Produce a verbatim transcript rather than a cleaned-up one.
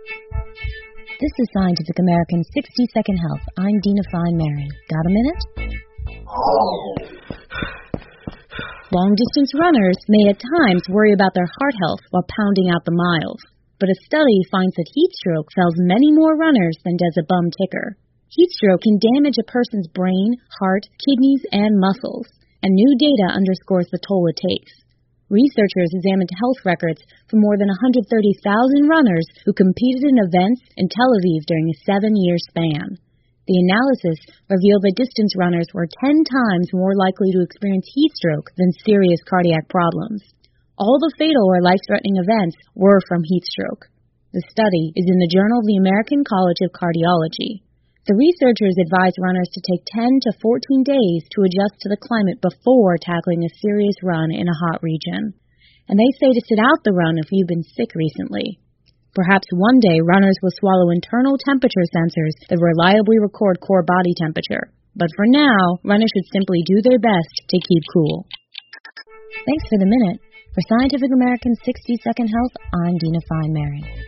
This is Scientific American's sixty second Health. I'm Dina Fine-Maron. Got a minute? Long-distance runners may at times worry about their heart health while pounding out the miles. But a study finds that heat stroke fells many more runners than does a bum ticker. Heat stroke can damage a person's brain, heart, kidneys, and muscles, and new data underscores the toll it takes. Researchers examined health records for more than one hundred thirty thousand runners who competed in events in Tel Aviv during a seven-year span. The analysis revealed that distance runners were ten times more likely to experience heat stroke than serious cardiac problems. All the fatal or life-threatening events were from heat stroke. The study is in the Journal of the American College of Cardiology. The researchers advised runners to take ten to fourteen days to adjust to the climate before tackling a serious run in a hot region. And they say to sit out the run if you've been sick recently. Perhaps one day runners will swallow internal temperature sensors that reliably record core body temperature. But for now, runners should simply do their best to keep cool. Thanks for the minute. For Scientific American's sixty second Health, I'm Dina Fine-Maron.